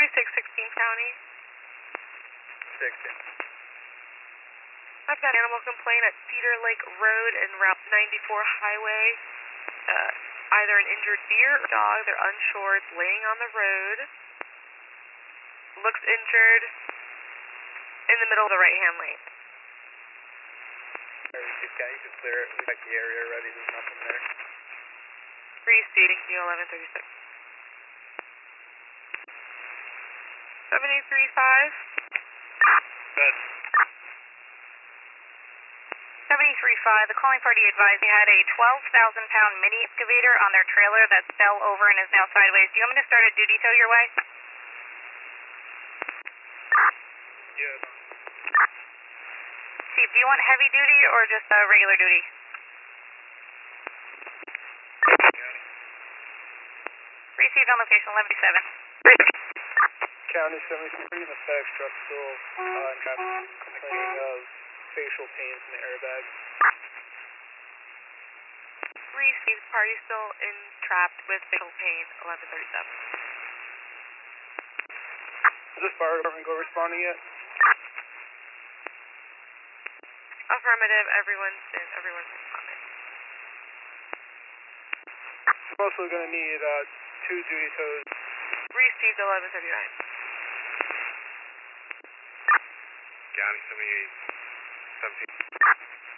16 County. 16. I've got an animal complaint at Cedar Lake Road and Route 94 Highway. Either an injured deer or dog, they're unsure, it's laying on the road. Looks injured in the middle of the right-hand lane. You can clear it. We got the area already, there's nothing there. 3C, thank you, 1136. 735. Good. 735, the calling party advised they had a 12,000-pound mini excavator on their trailer that fell over and is now sideways. Do you want me to start a duty tow your way? Yeah. Chief, do you want heavy duty or just regular duty? Received on location 1137. County 73, the FedEx truck still complaining of facial pains in the airbag. Received, party still entrapped with facial pain, 1137. Is this fire department go responding yet? Affirmative, everyone's responding. Mostly going to need 2 duty tows. Received, 1139. County 78, 17.